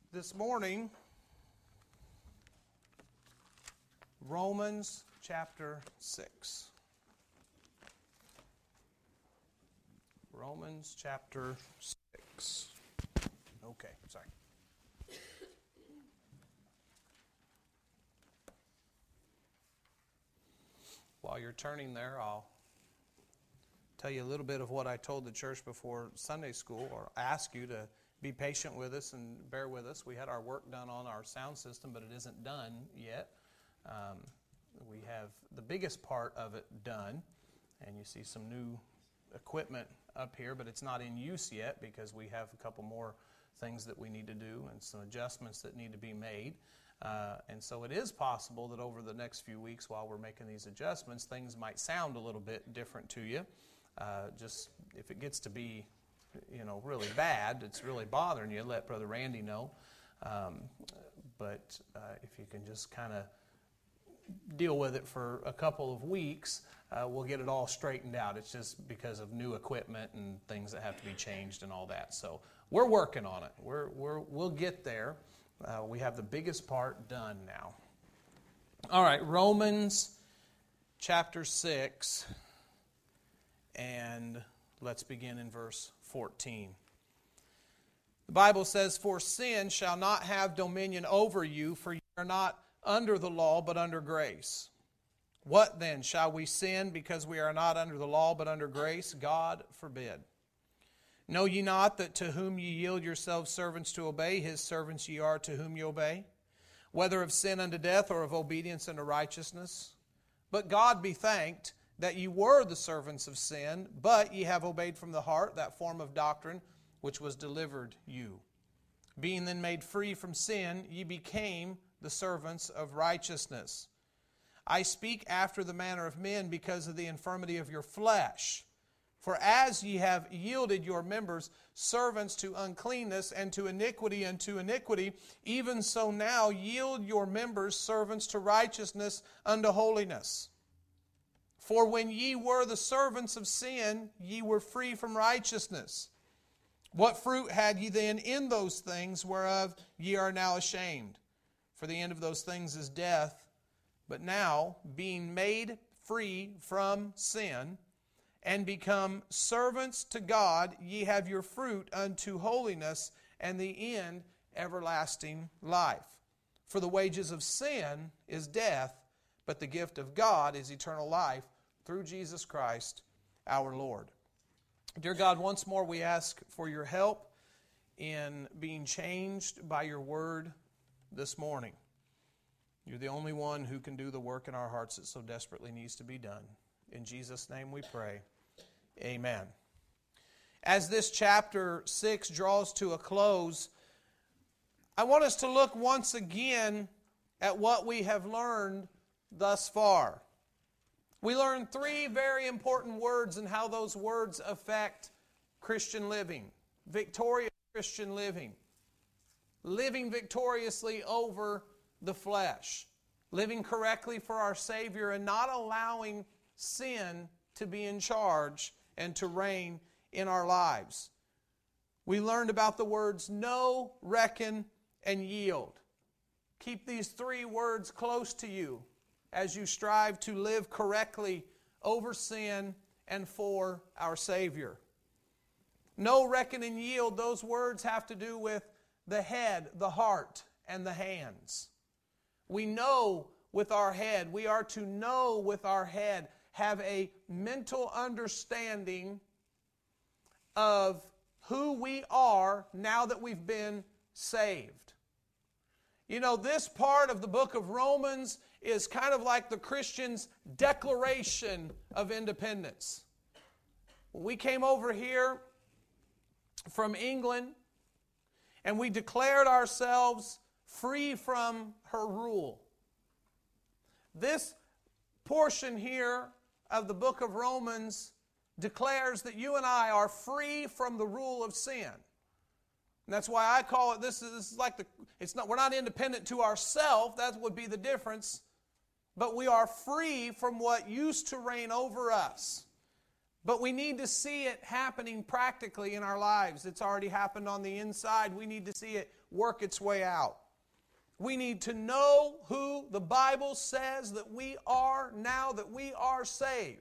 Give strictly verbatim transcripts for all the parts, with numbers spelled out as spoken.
This morning, Romans chapter six. Romans chapter six. Okay, sorry. While you're turning there, I'll tell you a little bit of what I told the church before Sunday school, or ask you to be patient with us and bear with us. We had our work done on our sound system, but it isn't done yet. Um, we have the biggest part of it done, and you see some new equipment up here, but it's not in use yet because we have a couple more things that we need to do and some adjustments that need to be made. Uh, and so it is possible that over the next few weeks while we're making these adjustments, things might sound a little bit different to you. Uh, just if it gets to be you know, really bad, it's really bothering you, let Brother Randy know. Um, but uh, if you can just kind of deal with it for a couple of weeks, uh, we'll get it all straightened out. It's just because of new equipment and things that have to be changed and all that. So we're working on it. We're, we're, we'll get there. Uh, we have the biggest part done now. All right, Romans chapter six, and let's begin in verse fourteen. The Bible says, "For sin shall not have dominion over you, for you are not under the law, but under grace. What then? Shall we sin because we are not under the law, but under grace? God forbid. Know ye not that to whom ye yield yourselves servants to obey, his servants ye are to whom ye obey? Whether of sin unto death, or of obedience unto righteousness? But God be thanked, that ye were the servants of sin, but ye have obeyed from the heart that form of doctrine which was delivered you. Being then made free from sin, ye became the servants of righteousness. I speak after the manner of men because of the infirmity of your flesh. For as ye have yielded your members servants to uncleanness, and to iniquity unto iniquity, even so now yield your members servants to righteousness unto holiness. For when ye were the servants of sin, ye were free from righteousness. What fruit had ye then in those things whereof ye are now ashamed? For the end of those things is death. But now, being made free from sin, and become servants to God, ye have your fruit unto holiness, and the end everlasting life. For the wages of sin is death, but the gift of God is eternal life through Jesus Christ our Lord." Dear God, once more we ask for your help in being changed by your word this morning. You're the only one who can do the work in our hearts that so desperately needs to be done. In Jesus' name we pray. Amen. As this chapter six draws to a close, I want us to look once again at what we have learned thus far. We learned three very important words and how those words affect Christian living. Victorious Christian living. Living victoriously over the flesh. Living correctly for our Savior and not allowing sin to be in charge and to reign in our lives. We learned about the words know, reckon, and yield. Keep these three words close to you as you strive to live correctly over sin and for our Savior. Know, reckon, and yield, those words have to do with the head, the heart, and the hands. We know with our head. We are to know with our head, have a mental understanding of who we are now that we've been saved. You know, this part of the book of Romans is kind of like the Christian's declaration of independence. When we came over here from England and we declared ourselves free from her rule. This portion here of the book of Romans declares that you and I are free from the rule of sin. And that's why I call it, this is, this is like the, it's not, we're not independent to ourselves, that would be the difference, but we are free from what used to reign over us. But we need to see it happening practically in our lives. It's already happened on the inside. We need to see it work its way out. We need to know who the Bible says that we are now that we are saved.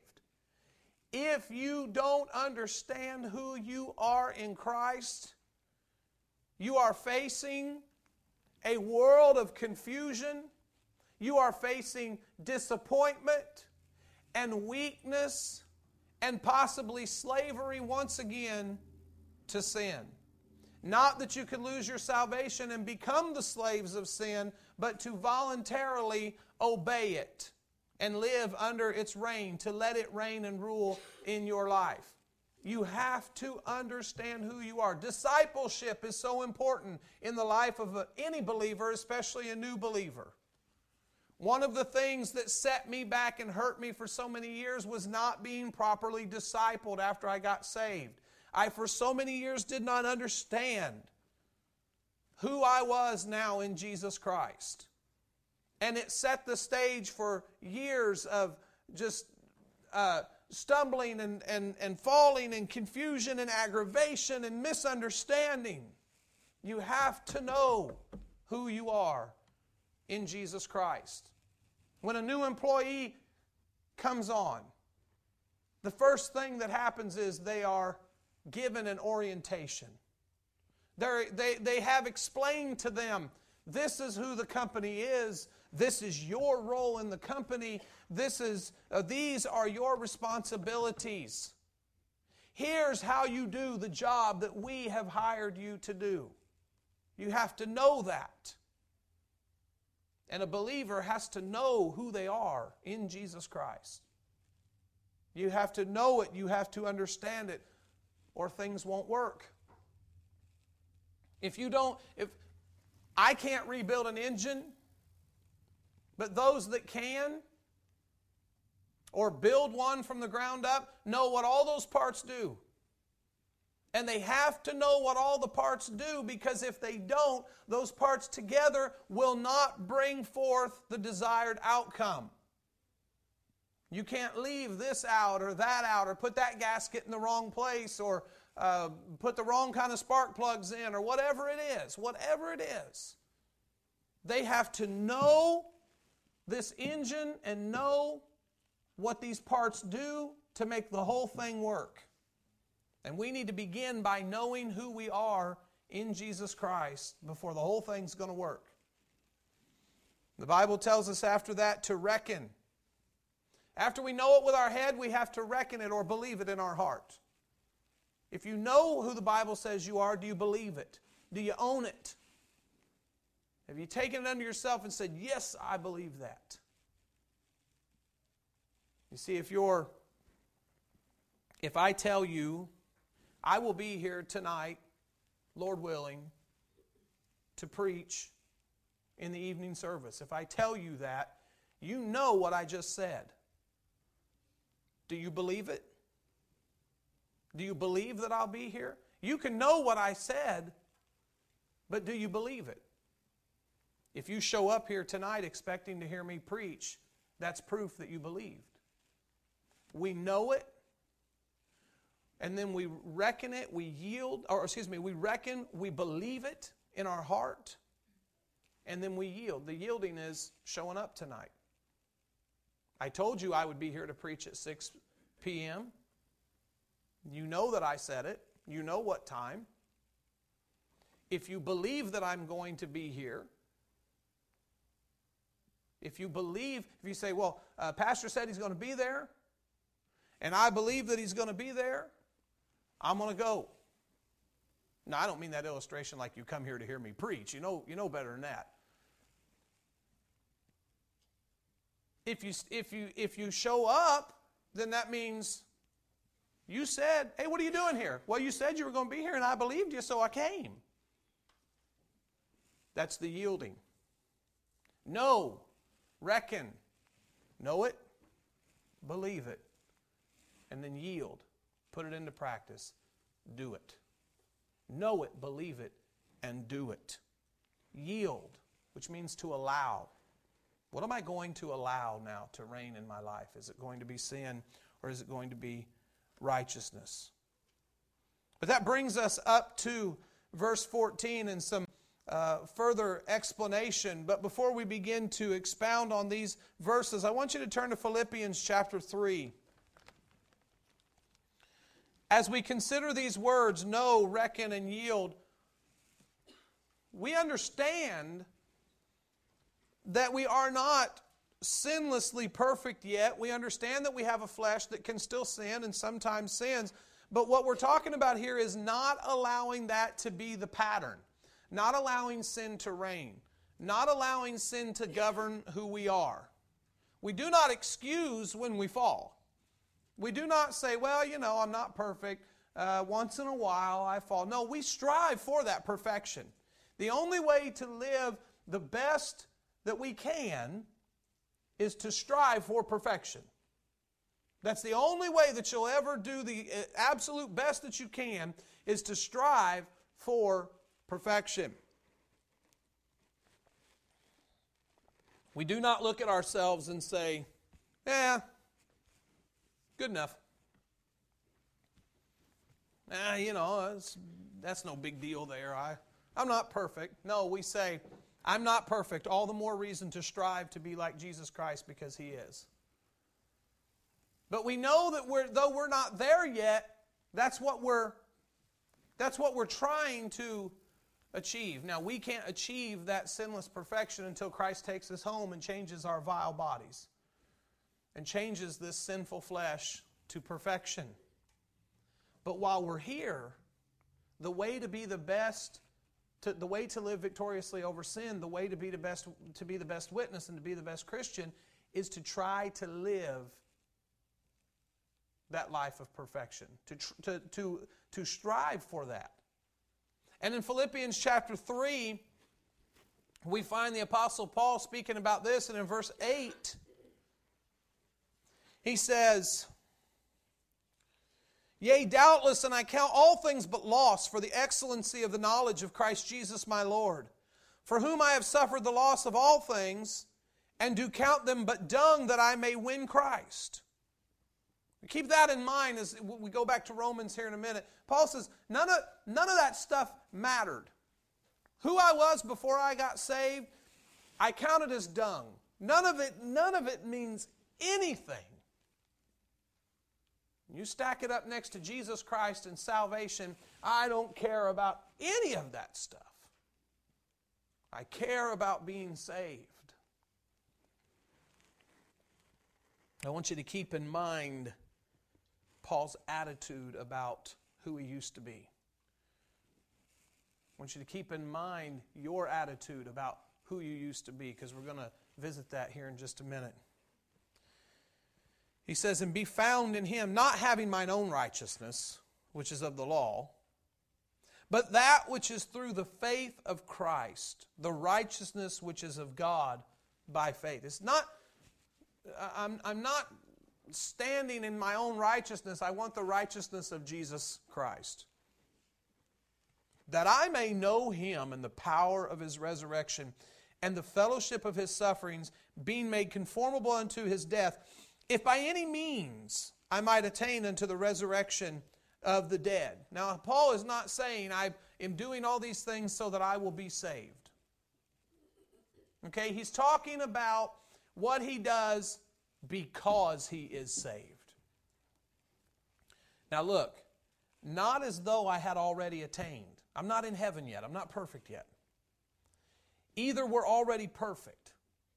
If you don't understand who you are in Christ, you are facing a world of confusion. You are facing disappointment and weakness and possibly slavery once again to sin. Not that you could lose your salvation and become the slaves of sin, but to voluntarily obey it and live under its reign, to let it reign and rule in your life. You have to understand who you are. Discipleship is so important in the life of any believer, especially a new believer. One of the things that set me back and hurt me for so many years was not being properly discipled after I got saved. I, for so many years, did not understand who I was now in Jesus Christ. And it set the stage for years of just uh, stumbling and, and, and falling and confusion and aggravation and misunderstanding. You have to know who you are in Jesus Christ. When a new employee comes on, the first thing that happens is they are given an orientation. They're, they they have explained to them, this is who the company is, this is your role in the company, this is uh, these are your responsibilities. Here's how you do the job that we have hired you to do. You have to know that. And a believer has to know who they are in Jesus Christ. You have to know it, you have to understand it, or things won't work. If you don't, if I can't rebuild an engine, but those that can, or build one from the ground up, know what all those parts do. And they have to know what all the parts do, because if they don't, those parts together will not bring forth the desired outcome. You can't leave this out or that out, or put that gasket in the wrong place, or uh, put the wrong kind of spark plugs in, or whatever it is. Whatever it is. They have to know this engine and know what these parts do to make the whole thing work. And we need to begin by knowing who we are in Jesus Christ before the whole thing's going to work. The Bible tells us after that to reckon. After we know it with our head, we have to reckon it or believe it in our heart. If you know who the Bible says you are, do you believe it? Do you own it? Have you taken it unto yourself and said, yes, I believe that? You see, if you're, if I tell you, I will be here tonight, Lord willing, to preach in the evening service. If I tell you that, you know what I just said. Do you believe it? Do you believe that I'll be here? You can know what I said, but do you believe it? If you show up here tonight expecting to hear me preach, that's proof that you believed. We know it. And then we reckon it, we yield, or excuse me, we reckon, we believe it in our heart, and then we yield. The yielding is showing up tonight. I told you I would be here to preach at six p.m. You know that I said it. You know what time. If you believe that I'm going to be here, if you believe, if you say, well, uh, Pastor said he's going to be there, and I believe that he's going to be there, I'm going to go. Now, I don't mean that illustration like you come here to hear me preach. You know, you know better than that. If you, if you, if you show up, then that means you said, hey, what are you doing here? Well, you said you were going to be here, and I believed you, so I came. That's the yielding. Know, reckon, know it, believe it, and then yield. Put it into practice. Do it. Know it, believe it, and do it. Yield, which means to allow. What am I going to allow now to reign in my life? Is it going to be sin, or is it going to be righteousness. But that brings us up to verse fourteen and some uh, further explanation. But before we begin to expound on these verses, I want you to turn to Philippians chapter three. As we consider these words, know, reckon, and yield, we understand that we are not sinlessly perfect yet. We understand that we have a flesh that can still sin and sometimes sins. But what we're talking about here is not allowing that to be the pattern. Not allowing sin to reign. Not allowing sin to govern who we are. We do not excuse when we fall. We do not say, well, you know, I'm not perfect. Uh, once in a while I fall. No, we strive for that perfection. The only way to live the best that we can is to strive for perfection. That's the only way that you'll ever do the absolute best that you can, is to strive for perfection. We do not look at ourselves and say, eh, good enough. Eh, you know, that's, that's no big deal there. I, I'm not perfect. No, we say, I'm not perfect. All the more reason to strive to be like Jesus Christ because He is. But we know that we're, though we're not there yet, that's what we're, that's what we're trying to achieve. Now, we can't achieve that sinless perfection until Christ takes us home and changes our vile bodies and changes this sinful flesh to perfection. But while we're here, the way to be the best, to, the way to live victoriously over sin, the way to be the best, to be the best witness and to be the best Christian, is to try to live that life of perfection, to, to, to, to strive for that. And in Philippians chapter three, we find the Apostle Paul speaking about this, and in verse eight, he says, Yea, doubtless, and I count all things but loss for the excellency of the knowledge of Christ Jesus my Lord, for whom I have suffered the loss of all things, and do count them but dung that I may win Christ. Keep that in mind as we go back to Romans here in a minute. Paul says, none of, none of that stuff mattered. Who I was before I got saved, I counted as dung. None of it, none of it means anything. You stack it up next to Jesus Christ and salvation, I don't care about any of that stuff. I care about being saved. I want you to keep in mind Paul's attitude about who he used to be. I want you to keep in mind your attitude about who you used to be, because we're going to visit that here in just a minute. He says, and be found in Him, not having mine own righteousness, which is of the law, but that which is through the faith of Christ, the righteousness which is of God by faith. It's not, I'm, I'm not standing in my own righteousness. I want the righteousness of Jesus Christ. That I may know Him and the power of His resurrection and the fellowship of His sufferings, being made conformable unto His death, if by any means I might attain unto the resurrection of the dead. Now, Paul is not saying I am doing all these things so that I will be saved. Okay, he's talking about what he does because he is saved. Now look, not as though I had already attained. I'm not in heaven yet. I'm not perfect yet. Either we're already perfect.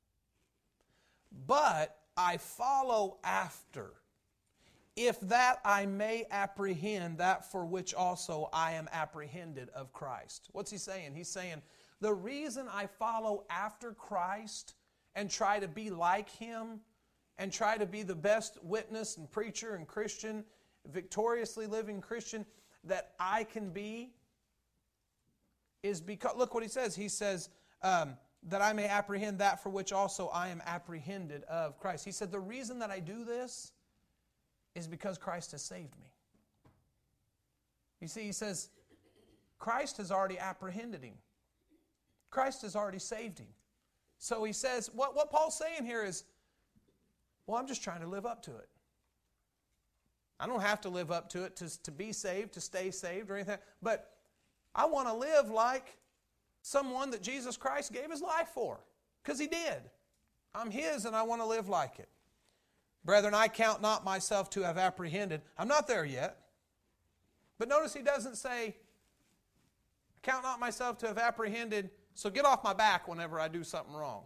But I follow after, if that I may apprehend that for which also I am apprehended of Christ. What's he saying? He's saying, the reason I follow after Christ and try to be like Him and try to be the best witness and preacher and Christian, victoriously living Christian that I can be, is because, look what he says. He says, um, that I may apprehend that for which also I am apprehended of Christ. He said, the reason that I do this is because Christ has saved me. You see, he says, Christ has already apprehended him. Christ has already saved him. So he says, what, what Paul's saying here is, well, I'm just trying to live up to it. I don't have to live up to it to, to be saved, to stay saved or anything. But I want to live like someone that Jesus Christ gave His life for. Because He did. I'm His and I want to live like it. Brethren, I count not myself to have apprehended. I'm not there yet. But notice He doesn't say, count not myself to have apprehended, so get off my back whenever I do something wrong.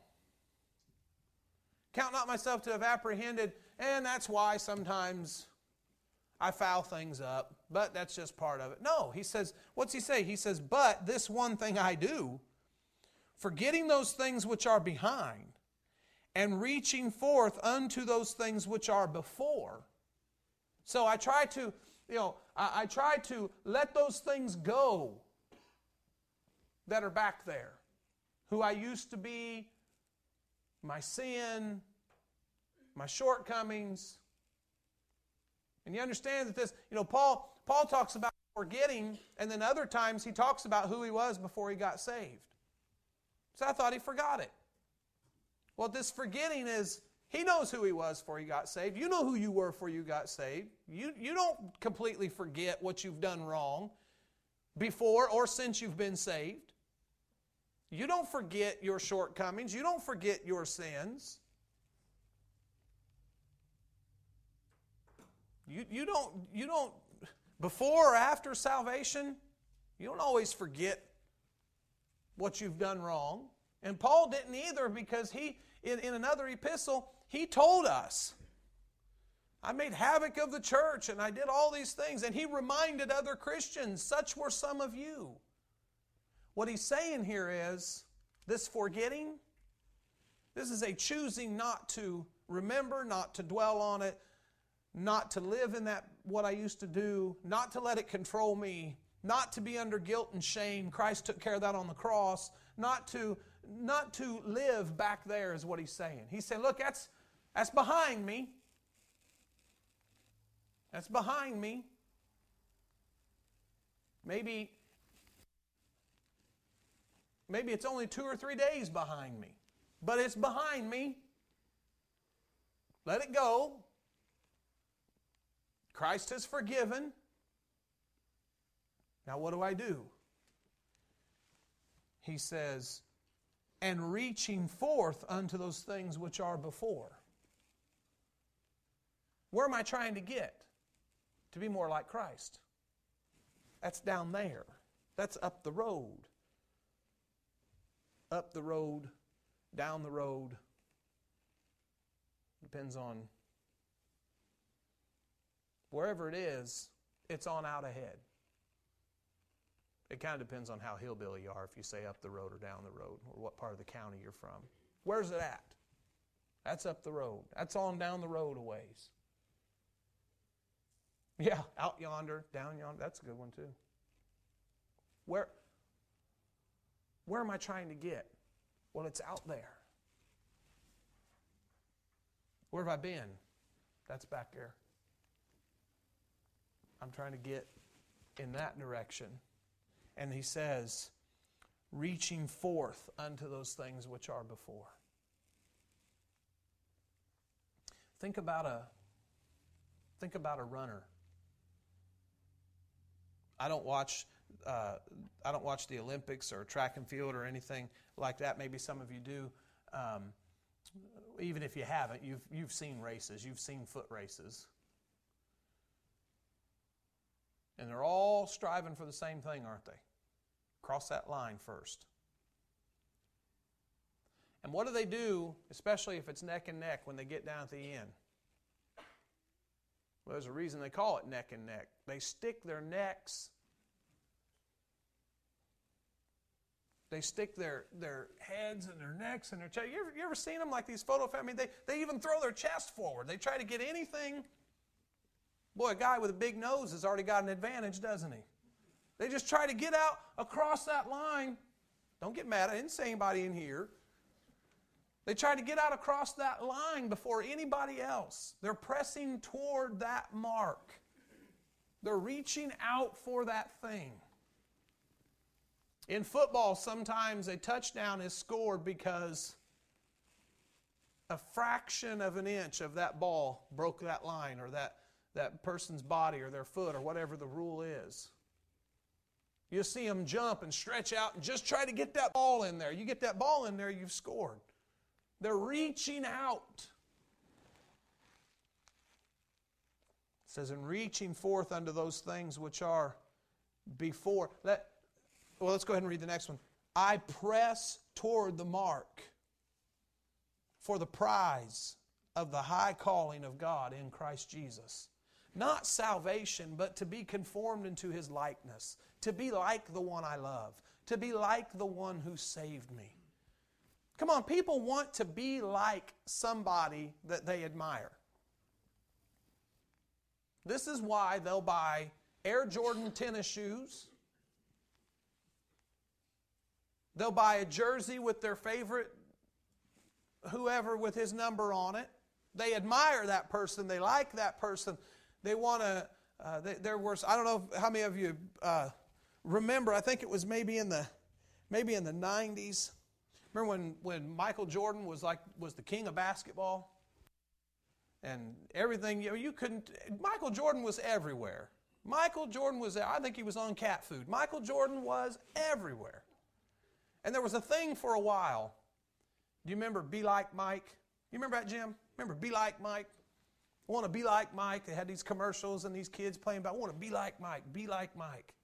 Count not myself to have apprehended, and that's why sometimes I foul things up, but that's just part of it. No, He says, what's He say? He says, but this one thing I do, forgetting those things which are behind, and reaching forth unto those things which are before. So I try to, you know, I, I try to let those things go that are back there. Who I used to be, my sin, my shortcomings. And you understand that this, you know, Paul, Paul talks about forgetting, and then other times he talks about who he was before he got saved. So I thought he forgot it. Well, this forgetting is, he knows who he was before he got saved. You know who you were before you got saved. You, you don't completely forget what you've done wrong before or since you've been saved. You don't forget your shortcomings. You don't forget your sins. You, you don't, you don't, before or after salvation, you don't always forget what you've done wrong. And Paul didn't either, because he, in, in another epistle, he told us, I made havoc of the church and I did all these things. And he reminded other Christians, such were some of you. What he's saying here is, this forgetting, this is a choosing not to remember, not to dwell on it, not to live in that, what I used to do, not to let it control me, not to be under guilt and shame. Christ took care of that on the cross. Not to, not to live back there is what he's saying. He's saying, look, that's, that's behind me. That's behind me. Maybe, maybe it's only two or three days behind me, but it's behind me. Let it go. Christ has forgiven. Now what do I do? He says, and reaching forth unto those things which are before. Where am I trying to get? To be more like Christ. That's down there. That's up the road. Up the road, down the road. Depends on wherever it is, it's on out ahead. It kind of depends on how hillbilly you are, if you say up the road or down the road, or what part of the county you're from. Where's it at? That's up the road. That's on down the road a ways. Yeah, out yonder, down yonder. That's a good one too. Where, where am I trying to get? Well, it's out there. Where have I been? That's back there. I'm trying to get in that direction. And he says, reaching forth unto those things which are before. Think about a, think about a runner. I don't watch, uh, I don't watch the Olympics or track and field or anything like that. Maybe some of you do. Um, even if you haven't, you've you've seen races. You've seen foot races. And they're all striving for the same thing, aren't they? Cross that line first. And what do they do, especially if it's neck and neck, when they get down at the end? Well, there's a reason they call it neck and neck. They stick their necks, they stick their, their heads and their necks and their chest. You ever, you ever seen them like these photo? I mean, they, they even throw their chest forward. They try to get anything. Boy, a guy with a big nose has already got an advantage, doesn't he? They just try to get out across that line. Don't get mad. I didn't say anybody in here. They try to get out across that line before anybody else. They're pressing toward that mark. They're reaching out for that thing. In football, sometimes a touchdown is scored because a fraction of an inch of that ball broke that line, or that that person's body or their foot or whatever the rule is. You see them jump and stretch out and just try to get that ball in there. You get that ball in there, you've scored. They're reaching out. It says, in reaching forth unto those things which are before. Let, well, let's go ahead and read the next one. I press toward the mark for the prize of the high calling of God in Christ Jesus. Not salvation, but to be conformed into His likeness. To be like the one I love. To be like the one who saved me. Come on, people want to be like somebody that they admire. This is why they'll buy Air Jordan tennis shoes. They'll buy a jersey with their favorite whoever with his number on it. They admire that person. They like that person. They want to, uh, they, there was, I don't know how many of you uh, remember, I think it was maybe in the maybe in the nineties. Remember when, when Michael Jordan was like was the king of basketball? And everything, you know, you couldn't, Michael Jordan was everywhere. Michael Jordan was there. I think he was on cat food. Michael Jordan was everywhere. And there was a thing for a while. Do you remember Be Like Mike? You remember that, Jim? Remember Be Like Mike? I want to be like Mike. They had these commercials and these kids playing about, I want to be like Mike, be like Mike.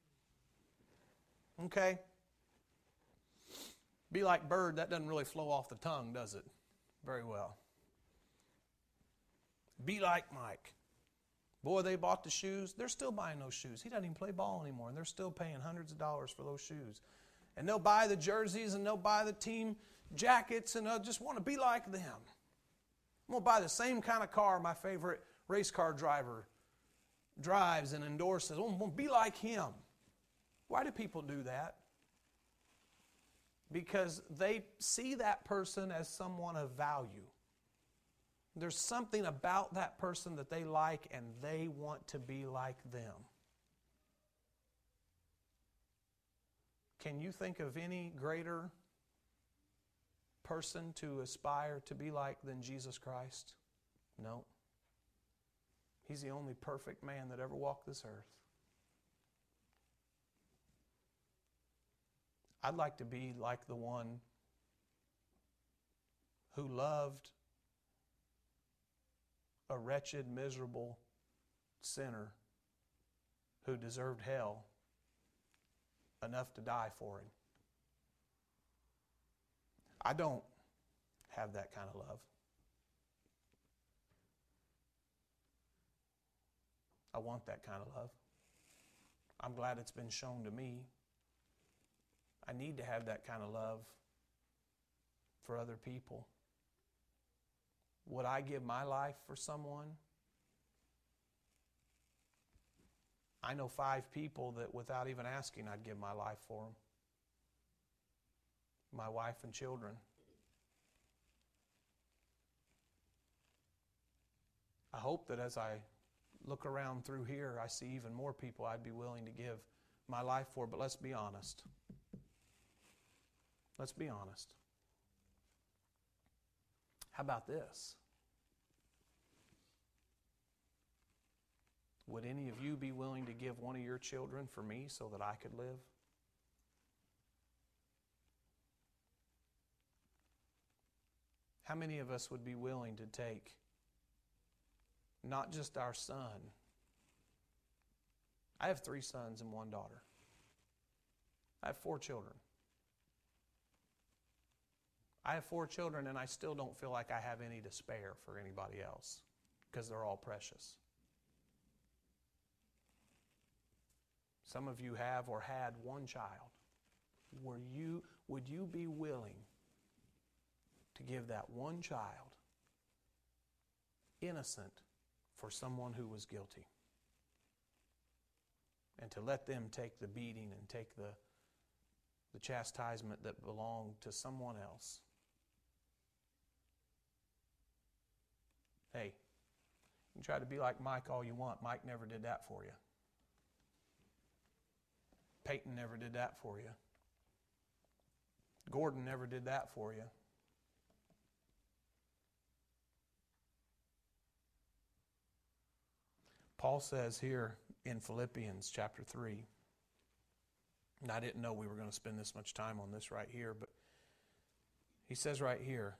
Okay? Be like Bird, that doesn't really flow off the tongue, does it? Very well. Be like Mike. Boy, they bought the shoes. They're still buying those shoes. He doesn't even play ball anymore, and they're still paying hundreds of dollars for those shoes. And they'll buy the jerseys, and they'll buy the team jackets, and they'll just want to be like them. I'm going to buy the same kind of car my favorite race car driver drives and endorses. I'm going to be like him. Why do people do that? Because they see that person as someone of value. There's something about that person that they like, and they want to be like them. Can you think of any greater person to aspire to be like than Jesus Christ? No. He's the only perfect man that ever walked this earth. I'd like to be like the one who loved a wretched, miserable sinner who deserved hell enough to die for him. I don't have that kind of love. I want that kind of love. I'm glad it's been shown to me. I need to have that kind of love for other people. Would I give my life for someone? I know five people that without even asking, I'd give my life for them. My wife and children. I hope that as I look around through here, I see even more people I'd be willing to give my life for. But let's be honest. Let's be honest. How about this? Would any of you be willing to give one of your children for me so that I could live? How many of us would be willing to take not just our son? I have three sons and one daughter. I have four children. I have four children, and I still don't feel like I have any to spare for anybody else because they're all precious. Some of you have or had one child. Were you, would you be willing to give that one child innocent for someone who was guilty? And to let them take the beating and take the, the chastisement that belonged to someone else? Hey, you can try to be like Mike all you want. Mike never did that for you. Peyton never did that for you. Gordon never did that for you. Paul says here in Philippians chapter three, and I didn't know we were going to spend this much time on this right here, but he says right here,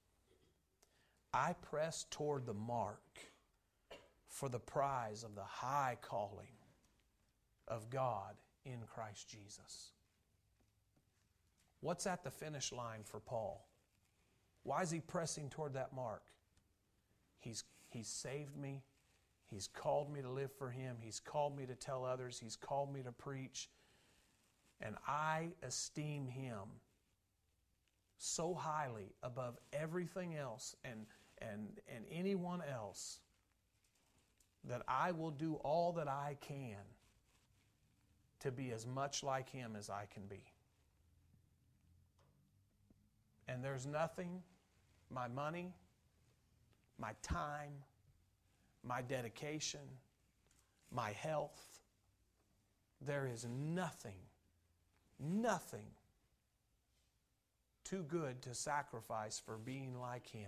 I press toward the mark for the prize of the high calling of God in Christ Jesus. What's at the finish line for Paul? Why is he pressing toward that mark? He's, he's saved me. He's called me to live for Him. He's called me to tell others. He's called me to preach. And I esteem Him so highly above everything else and, and, and anyone else that I will do all that I can to be as much like Him as I can be. And there's nothing, my money, my time, my dedication, my health, there is nothing, nothing too good to sacrifice for being like Him.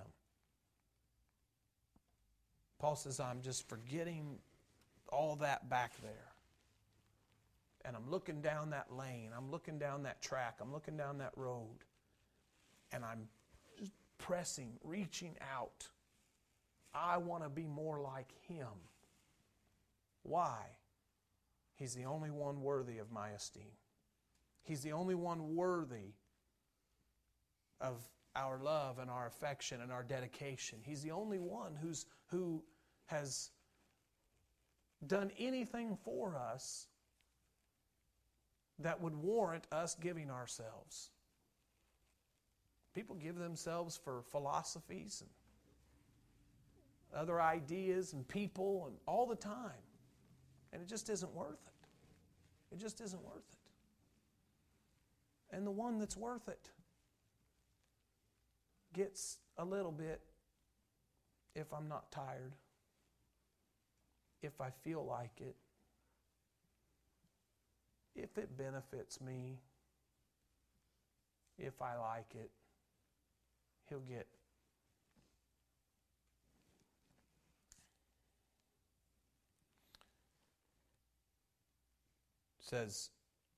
Paul says, I'm just forgetting all that back there. And I'm looking down that lane. I'm looking down that track. I'm looking down that road. And I'm just pressing, reaching out. I want to be more like Him. Why? He's the only one worthy of my esteem. He's the only one worthy of our love and our affection and our dedication. He's the only one who's who has done anything for us that would warrant us giving ourselves. People give themselves for philosophies and other ideas and people and all the time. And it just isn't worth it. It just isn't worth it. And the one that's worth it gets a little bit if I'm not tired, if I feel like it, if it benefits me, if I like it, He'll get. It says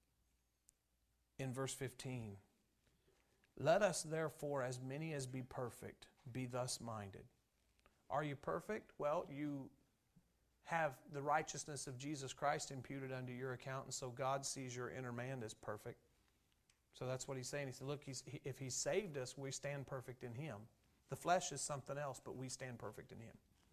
in verse fifteen, let us therefore, as many as be perfect, be thus minded. Are you perfect? Well, you have the righteousness of Jesus Christ imputed unto your account, and so God sees your inner man as perfect. So that's what he's saying. He said, look, he's, he, if He saved us, we stand perfect in Him. The flesh is something else, but we stand perfect in Him.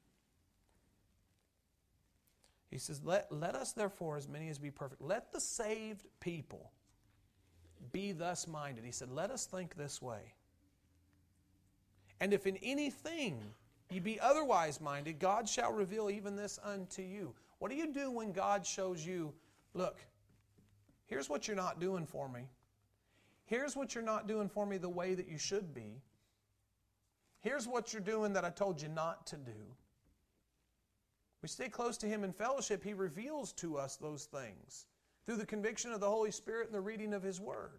He says, let, let us therefore, as many as be perfect, let the saved people be thus minded. He said, let us think this way. And if in anything ye be otherwise minded, God shall reveal even this unto you. What do you do when God shows you, look, here's what you're not doing for me. Here's what you're not doing for me the way that you should be. Here's what you're doing that I told you not to do. We stay close to Him in fellowship. He reveals to us those things through the conviction of the Holy Spirit and the reading of His Word.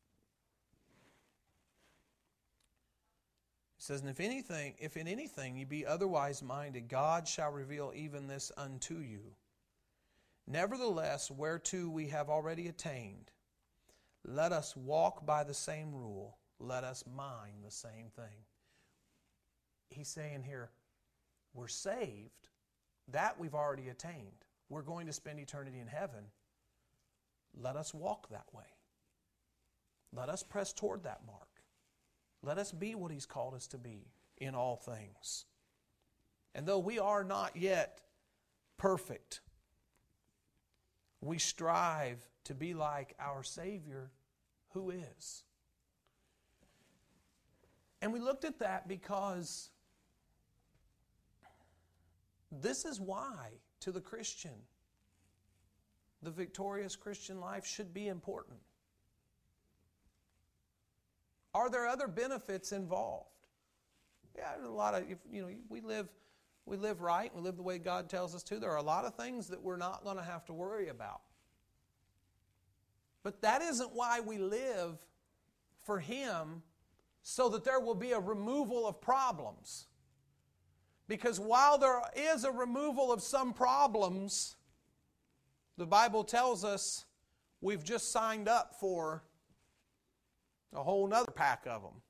It says, and if anything, if in anything ye be otherwise minded, God shall reveal even this unto you. Nevertheless, whereto we have already attained, let us walk by the same rule. Let us mind the same thing. He's saying here, we're saved. That we've already attained. We're going to spend eternity in heaven. Let us walk that way. Let us press toward that mark. Let us be what He's called us to be in all things. And though we are not yet perfect, we strive to be like our Savior who is. And we looked at that because this is why, to the Christian, the victorious Christian life should be important. Are there other benefits involved? Yeah, there's a lot of, if, you know, we live, we live right, we live the way God tells us to. There are a lot of things that we're not going to have to worry about. But that isn't why we live for Him, so that there will be a removal of problems. Because while there is a removal of some problems, the Bible tells us we've just signed up for a whole nother pack of them.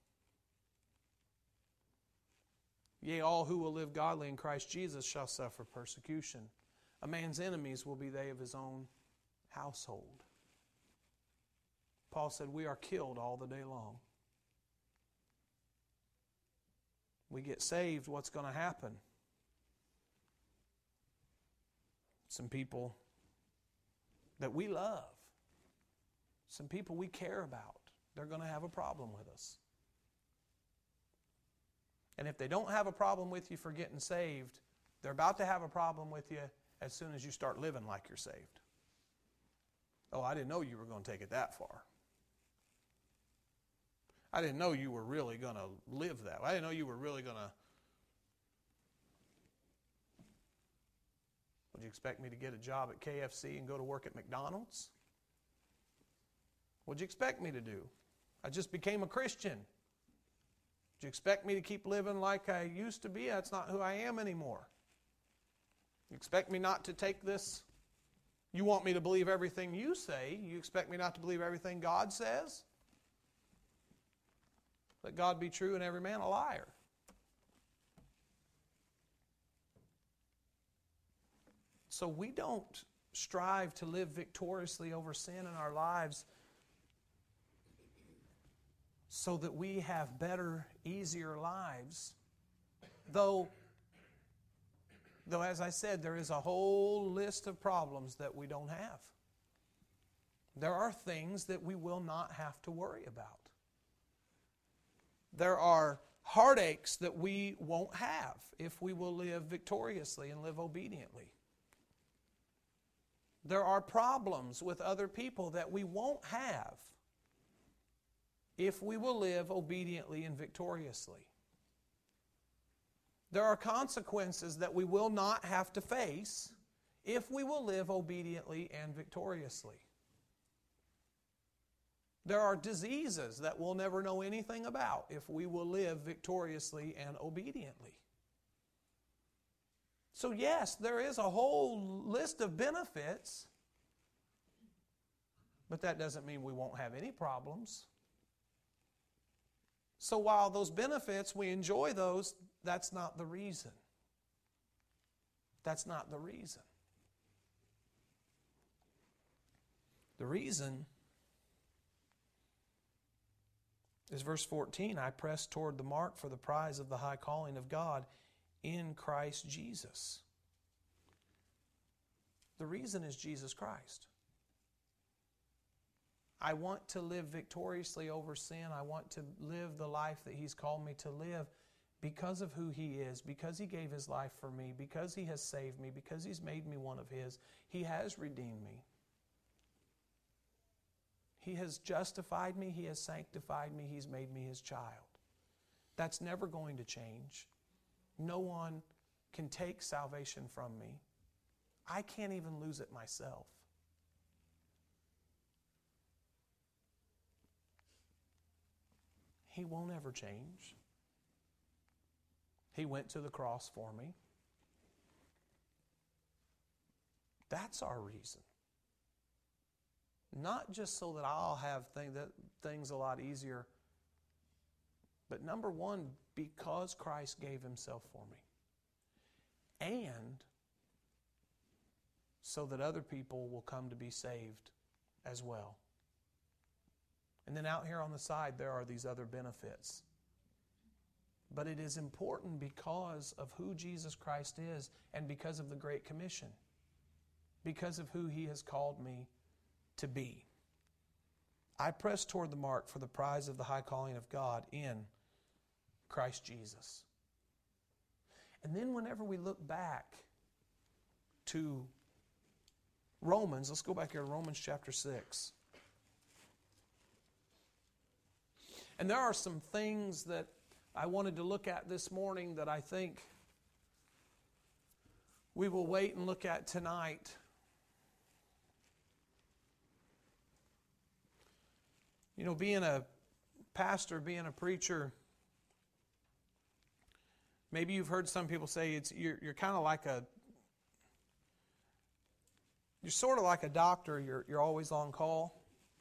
Yea, all who will live godly in Christ Jesus shall suffer persecution. A man's enemies will be they of his own household. Paul said, we are killed all the day long. We get saved, what's going to happen? Some people that we love, some people we care about, they're going to have a problem with us. And if they don't have a problem with you for getting saved, they're about to have a problem with you as soon as you start living like you're saved. Oh, I didn't know you were going to take it that far. I didn't know you were really going to live that way. I didn't know you were really going to... Would you expect me to get a job at K F C and go to work at McDonald's? What'd you expect me to do? I just became a Christian. Do you expect me to keep living like I used to be? That's not who I am anymore. You expect me not to take this? You want me to believe everything you say? You expect me not to believe everything God says? Let God be true and every man a liar. So we don't strive to live victoriously over sin in our lives so that we have better, easier lives. Though, though, as I said, there is a whole list of problems that we don't have. There are things that we will not have to worry about. There are heartaches that we won't have if we will live victoriously and live obediently. There are problems with other people that we won't have if we will live obediently and victoriously. There are consequences that we will not have to face if we will live obediently and victoriously. There are diseases that we'll never know anything about if we will live victoriously and obediently. So yes, there is a whole list of benefits, but that doesn't mean we won't have any problems. So while those benefits, we enjoy those, that's not the reason. That's not the reason. The reason is verse fourteen, I press toward the mark for the prize of the high calling of God in Christ Jesus. The reason is Jesus Christ. I want to live victoriously over sin. I want to live the life that He's called me to live because of who He is, because He gave His life for me, because He has saved me, because He's made me one of His. He has redeemed me. He has justified me. He has sanctified me. He's made me His child. That's never going to change. No one can take salvation from me. I can't even lose it myself. He won't ever change. He went to the cross for me. That's our reason. Not just so that I'll have thing, that things a lot easier, but number one, because Christ gave Himself for me. And so that other people will come to be saved as well. And then out here on the side, there are these other benefits. But it is important because of who Jesus Christ is and because of the Great Commission. Because of who He has called me to be. I press toward the mark for the prize of the high calling of God in Christ Jesus. And then whenever we look back to Romans, let's go back here to Romans chapter six. And there are some things that I wanted to look at this morning that I think we will wait and look at tonight. You know, being a pastor, being a preacher, Maybe you've heard some people say it's you're, you're kind of like a, you're sort of like a doctor. You're, you're always on call.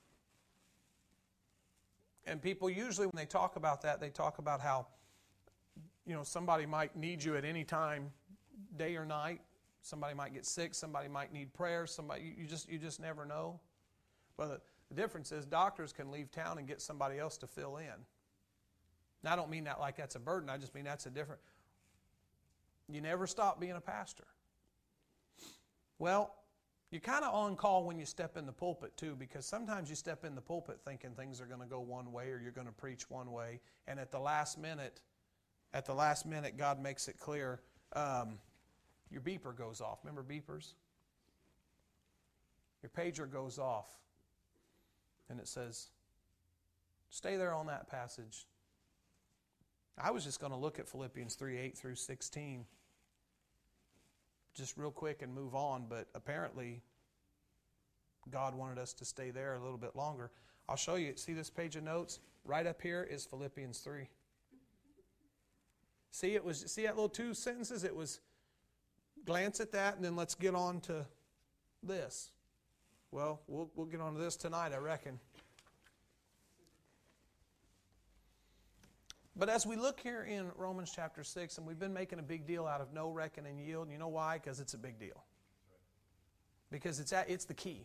And people usually, when they talk about that, they talk about how, you know, somebody might need you at any time, day or night. Somebody might get sick. Somebody might need prayer. Somebody, you just, you just never know. Well, the, the difference is doctors can leave town and get somebody else to fill in. Now, I don't mean that like that's a burden. I just mean that's a different. You never stop being a pastor. Well, you're kind of on call when you step in the pulpit too, because sometimes you step in the pulpit thinking things are going to go one way or you're going to preach one way, and at the last minute, at the last minute, God makes it clear. Um, your beeper goes off. Remember beepers? Your pager goes off, and it says, "Stay there on that passage." I was just going to look at Philippians three, eight through sixteen. Just real quick and move on, but apparently God wanted us to stay there a little bit longer. I'll show you. See this page of notes? Right up here is Philippians three. See, it was. See that little two sentences? It was glance at that and then let's get on to this. Well, we'll, we'll get on to this tonight, I reckon. But as we look here in Romans chapter six, and we've been making a big deal out of know, reckon, and yield. You know why? Because it's a big deal. Because it's at, it's the key.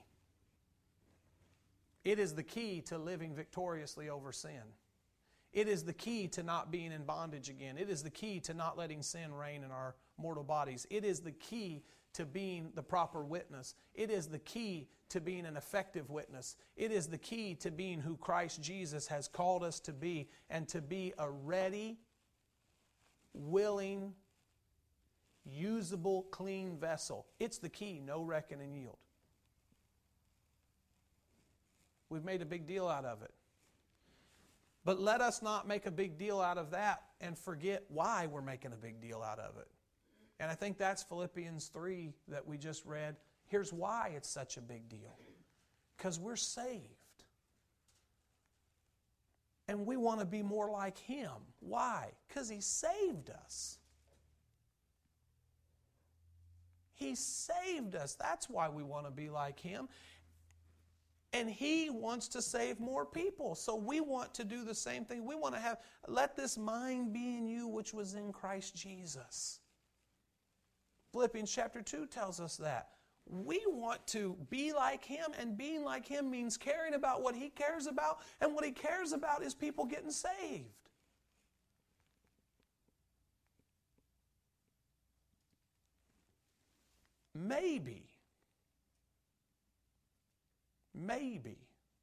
It is the key to living victoriously over sin. It is the key to not being in bondage again. It is the key to not letting sin reign in our mortal bodies. It is the key to being the proper witness. It is the key to being an effective witness. It is the key to being who Christ Jesus has called us to be, and to be a ready, willing, usable, clean vessel. It's the key, know, reckon, and yield. We've made a big deal out of it. But let us not make a big deal out of that and forget why we're making a big deal out of it. And I think that's Philippians three that we just read. Here's why it's such a big deal. Because we're saved. And we want to be more like Him. Why? Because He saved us. He saved us. That's why we want to be like Him. And He wants to save more people. So we want to do the same thing. We want to have, let this mind be in you which was in Christ Jesus. Philippians chapter two tells us that. We want to be like Him, and being like Him means caring about what He cares about, and what He cares about is people getting saved. Maybe, maybe,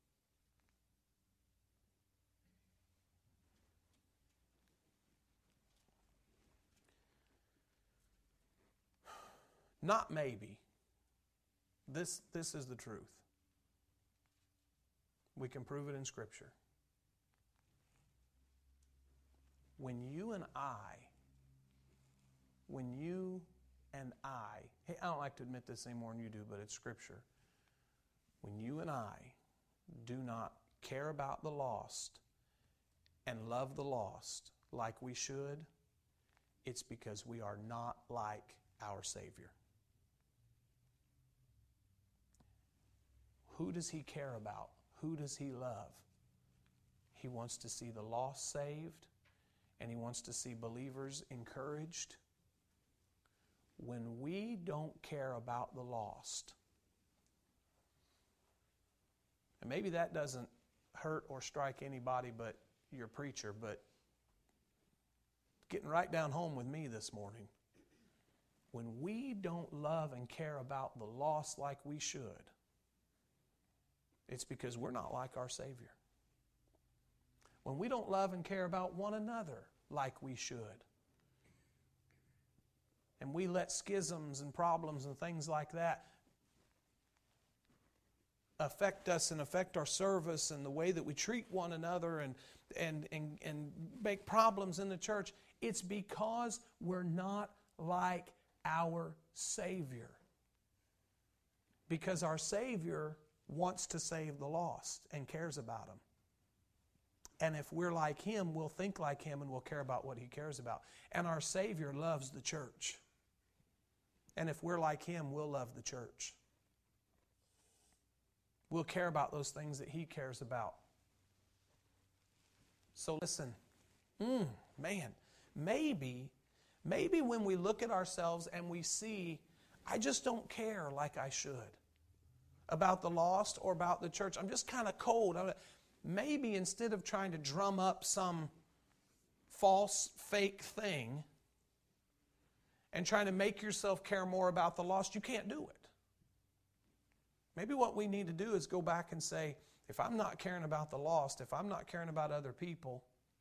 not maybe, this, this is the truth. We can prove it in Scripture. When you and I, when you and I, hey, I don't like to admit this any more than you do, but it's Scripture. When you and I do not care about the lost and love the lost like we should, it's because we are not like our Savior. Who does He care about? Who does He love? He wants to see the lost saved, and He wants to see believers encouraged. When we don't care about the lost, and maybe that doesn't hurt or strike anybody but your preacher, but getting right down home with me this morning. When we don't love and care about the lost like we should, it's because we're not like our Savior. When we don't love and care about one another like we should, and we let schisms and problems and things like that affect us and affect our service and the way that we treat one another and, and, and, and make problems in the church, it's because we're not like our Savior. Because our Savior wants to save the lost and cares about them. And if we're like Him, we'll think like Him and we'll care about what He cares about. And our Savior loves the church. And if we're like Him, we'll love the church. We'll care about those things that He cares about. So listen, mm, man, maybe, maybe when we look at ourselves and we see, I just don't care like I should about the lost or about the church. I'm just kind of cold. Maybe instead of trying to drum up some false, fake thing and trying to make yourself care more about the lost, you can't do it. Maybe what we need to do is go back and say, if I'm not caring about the lost, if I'm not caring about other people,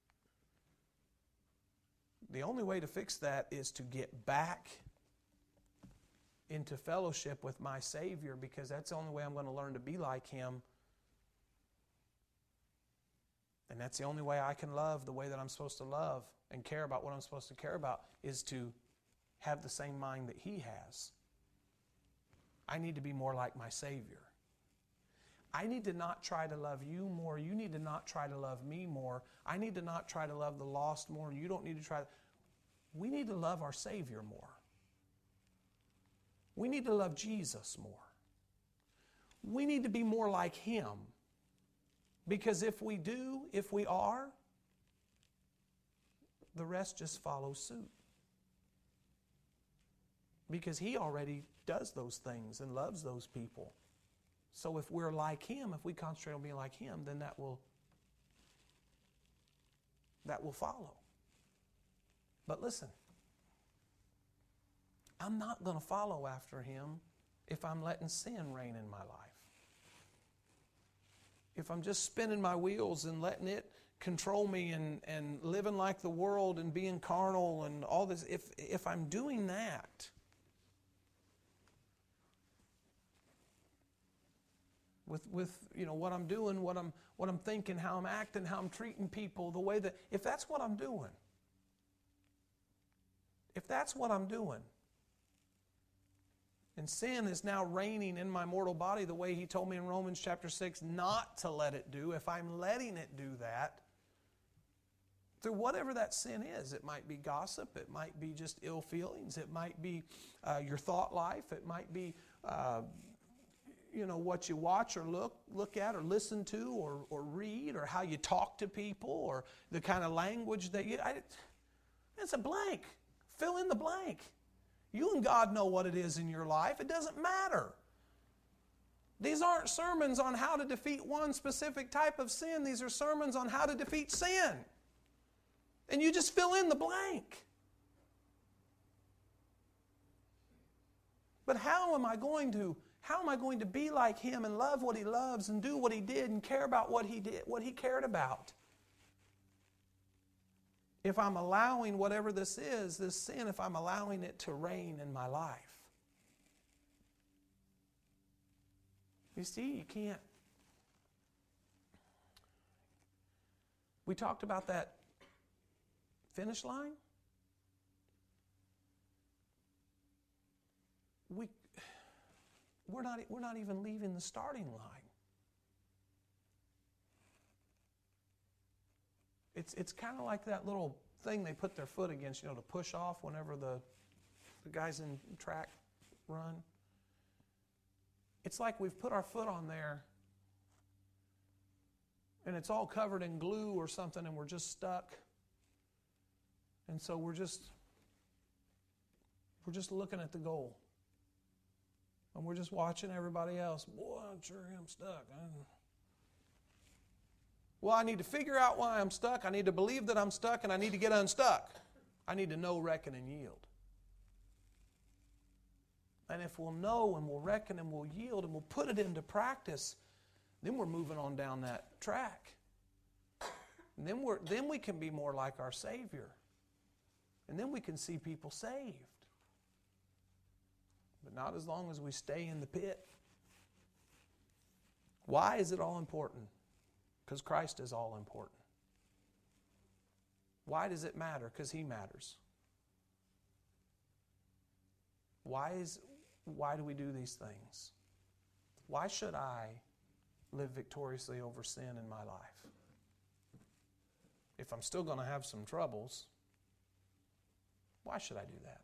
the only way to fix that is to get back into fellowship with my Savior, because that's the only way I'm going to learn to be like Him. And that's the only way I can love the way that I'm supposed to love and care about what I'm supposed to care about, is to have the same mind that He has. I need to be more like my Savior. I need to not try to love you more. You need to not try to love me more. I need to not try to love the lost more. You don't need to try to... We need to love our Savior more. We need to love Jesus more. We need to be more like Him. Because if we do, if we are, the rest just follows suit. Because He already does those things and loves those people. So if we're like Him, if we concentrate on being like Him, then that will, that will follow. But listen, I'm not going to follow after Him if I'm letting sin reign in my life. If I'm just spinning my wheels and letting it control me and, and living like the world and being carnal and all this, if, if I'm doing that, with, with you know, what I'm doing, what I'm, what I'm thinking, how I'm acting, how I'm treating people, the way that, if that's what I'm doing, if that's what I'm doing, and sin is now reigning in my mortal body the way He told me in Romans chapter six not to let it do. If I'm letting it do that, through whatever that sin is, it might be gossip, it might be just ill feelings, it might be uh, your thought life, it might be uh, you know, what you watch or look look at or listen to or, or read, or how you talk to people, or the kind of language that you... I, it's a blank. Fill in the blank. You and God know what it is in your life. It doesn't matter. These aren't sermons on how to defeat one specific type of sin. These are sermons on how to defeat sin. And you just fill in the blank. But how am I going to, how am I going to be like Him and love what He loves and do what He did and care about what He did, what He cared about? If I'm allowing whatever this is, this sin, if I'm allowing it to reign in my life. You see, you can't. We talked about that finish line. We, we're not, we're not even leaving the starting line. It's it's kind of like that little thing they put their foot against, you know, to push off whenever the, the guys in track run. It's like we've put our foot on there and it's all covered in glue or something and we're just stuck. And so we're just we're just looking at the goal. And we're just watching everybody else. Boy, I'm sure I'm stuck. I don't know. Well, I need to figure out why I'm stuck. I need to believe that I'm stuck, and I need to get unstuck. I need to know, reckon, and yield. And if we'll know and we'll reckon and we'll yield and we'll put it into practice, then we're moving on down that track. And then we're then we can be more like our Savior. And then we can see people saved. But not as long as we stay in the pit. Why is it all important? Because Christ is all important. Why does it matter? Because He matters. Why is why do we do these things? Why should I live victoriously over sin in my life? if I'm still going to have some troubles, why should I do that?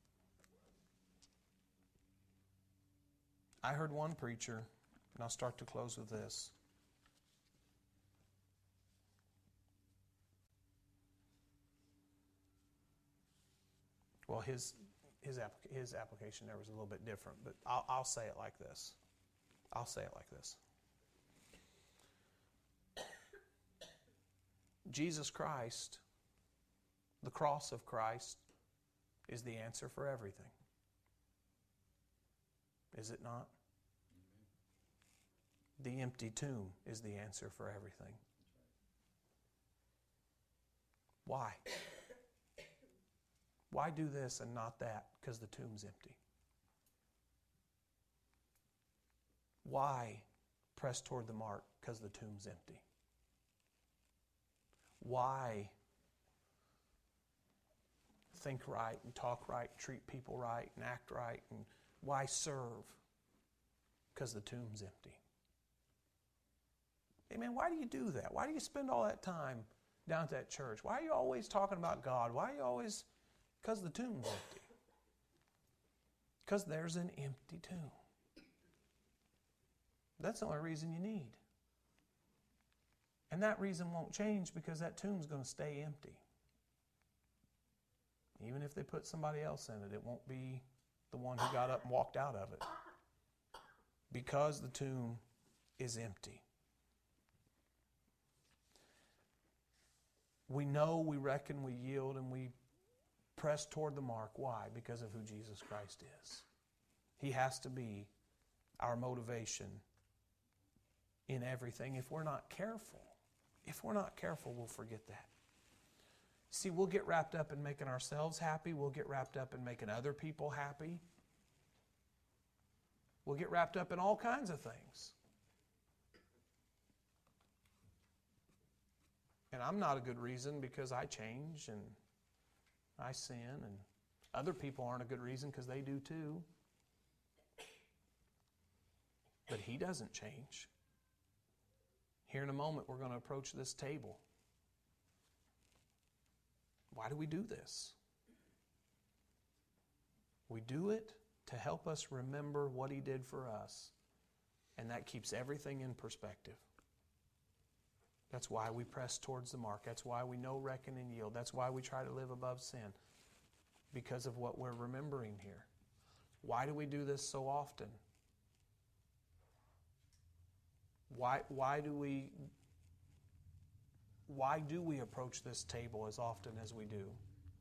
I heard one preacher, and I'll start to close with this. Well, his his, applica- his application there was a little bit different, but I'll, I'll say it like this. I'll say it like this. Jesus Christ, the cross of Christ, is the answer for everything. Is it not? The empty tomb is the answer for everything. Why? Why do this and not that? Because the tomb's empty. Why press toward the mark? Because the tomb's empty. Why think right and talk right, treat people right and act right? And why serve? Because the tomb's empty. Hey man, why do you do that? Why do you spend all that time down at that church? Why are you always talking about God? Why are you always... Because the tomb's empty. Because there's an empty tomb. That's the only reason you need. And that reason won't change because that tomb's going to stay empty. Even if they put somebody else in it, it won't be the one who got up and walked out of it. Because the tomb is empty. We know, we reckon, we yield, and we press toward the mark. Why? Because of who Jesus Christ is. He has to be our motivation in everything. If we're not careful, if we're not careful, we'll forget that. See, we'll get wrapped up in making ourselves happy. We'll get wrapped up in making other people happy. We'll get wrapped up in all kinds of things. And I'm not a good reason because I change and I sin, and other people aren't a good reason because they do too. But He doesn't change. Here in a moment, we're going to approach this table. Why do we do this? We do it to help us remember what He did for us, and that keeps everything in perspective. That's why we press towards the mark. That's why we know, reckon, and yield. That's why we try to live above sin, because of what we're remembering here. Why do we do this so often? Why, why do we why do we approach this table as often as we do?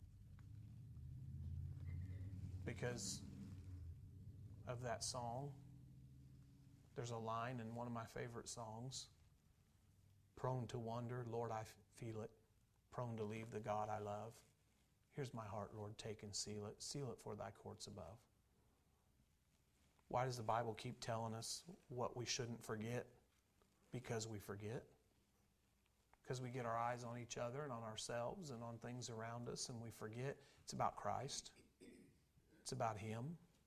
Because of that song. There's a line in one of my favorite songs. Prone to wonder, Lord, I feel it. Prone to leave the God I love. Here's my heart, Lord, take and seal it. Seal it for thy courts above. Why does the Bible keep telling us what we shouldn't forget? Because we forget. Because we get our eyes on each other and on ourselves and on things around us, and we forget it's about Christ. It's about Him.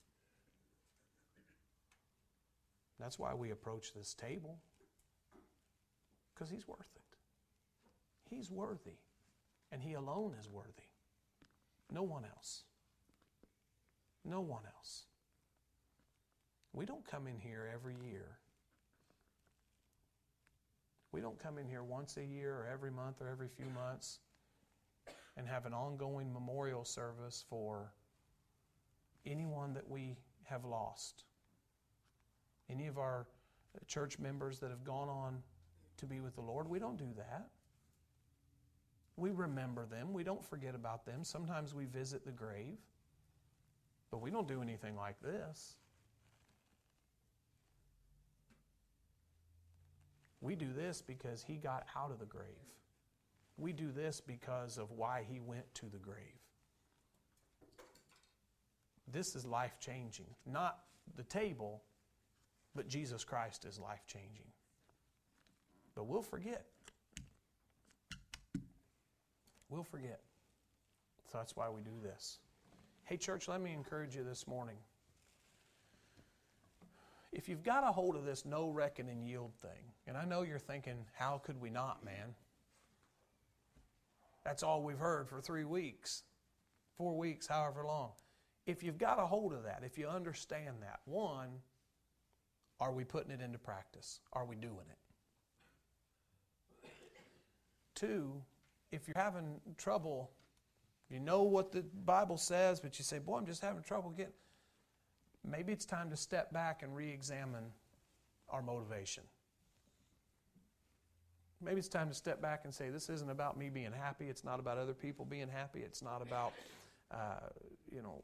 That's why we approach this table. Because He's worth it. He's worthy. And He alone is worthy. No one else. No one else. We don't come in here every year. We don't come in here once a year or every month or every few months and have an ongoing memorial service for anyone that we have lost. Any of our church members that have gone on to be with the Lord. We don't do that. We remember them. We don't forget about them. Sometimes we visit the grave. But we don't do anything like this. We do this because He got out of the grave. We do this because of why He went to the grave. This is life-changing. Not the table, but Jesus Christ is life-changing. But we'll forget. We'll forget. So that's why we do this. Hey, church, let me encourage you this morning. If you've got a hold of this know, reckon, and yield thing, and I know you're thinking, how could we not, man? That's all we've heard for three weeks, four weeks, however long. If you've got a hold of that, if you understand that, one, are we putting it into practice? Are we doing it? Two, if you're having trouble, you know what the Bible says, but you say, boy, I'm just having trouble getting, maybe it's time to step back and re-examine our motivation. Maybe it's time to step back and say, this isn't about me being happy. It's not about other people being happy. It's not about, uh, you know,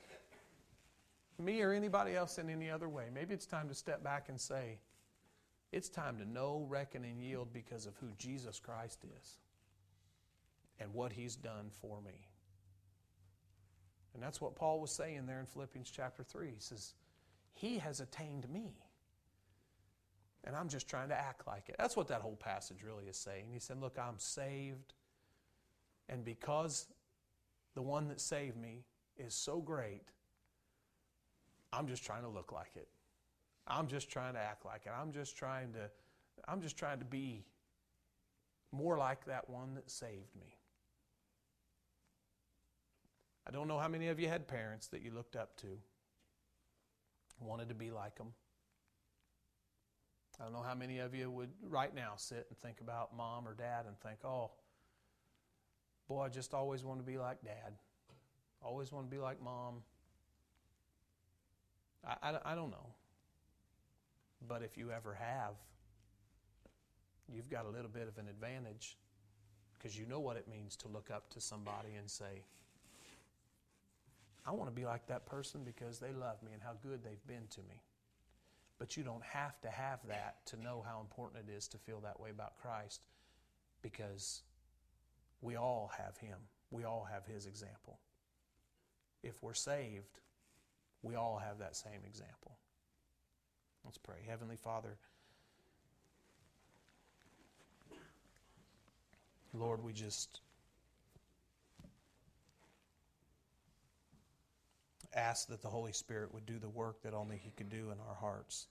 me or anybody else in any other way. Maybe it's time to step back and say, it's time to know, reckon, and yield because of who Jesus Christ is and what He's done for me. And that's what Paul was saying there in Philippians chapter three. He says, He has attained me. And I'm just trying to act like it. That's what that whole passage really is saying. He said, look, I'm saved. And because the one that saved me is so great, I'm just trying to look like it. I'm just trying to act like it. I'm just trying to, I'm just trying to be more like that one that saved me. I don't know how many of you had parents that you looked up to, wanted to be like them. I don't know how many of you would right now sit and think about mom or dad and think, oh, boy, I just always want to be like dad. Always want to be like mom. I, I, I don't know. But if you ever have, you've got a little bit of an advantage because you know what it means to look up to somebody and say, I want to be like that person because they love me and how good they've been to me. But you don't have to have that to know how important it is to feel that way about Christ, because we all have Him. We all have His example. If we're saved, we all have that same example. Let's pray. Heavenly Father, Lord, we just ask that the Holy Spirit would do the work that only He could do in our hearts.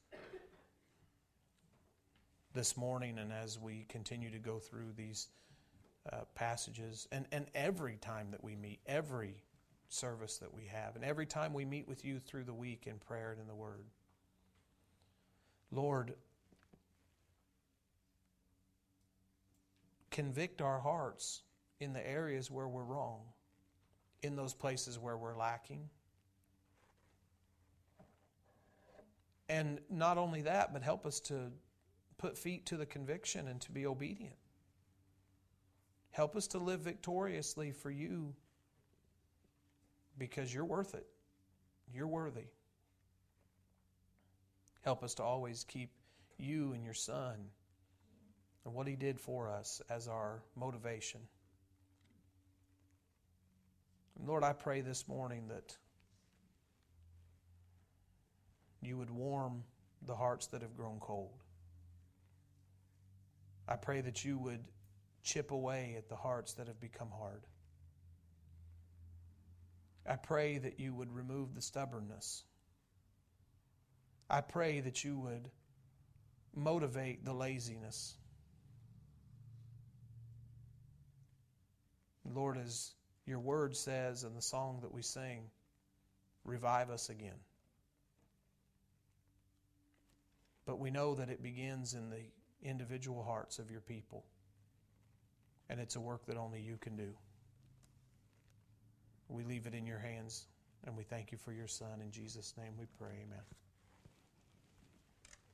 This morning, and as we continue to go through these uh, passages, and, and every time that we meet, every service that we have, and every time we meet with You through the week in prayer and in the Word, Lord, convict our hearts in the areas where we're wrong, in those places where we're lacking. And not only that, but help us to put feet to the conviction and to be obedient. Help us to live victoriously for You because You're worth it. You're worthy. Help us to always keep You and Your Son and what He did for us as our motivation. And Lord, I pray this morning that You would warm the hearts that have grown cold. I pray that You would chip away at the hearts that have become hard. I pray that You would remove the stubbornness. I pray that You would motivate the laziness. Lord, as Your Word says in the song that we sing, revive us again. But we know that it begins in the individual hearts of Your people. And it's a work that only You can do. We leave it in Your hands, and we thank You for Your Son. In Jesus' name we pray, amen.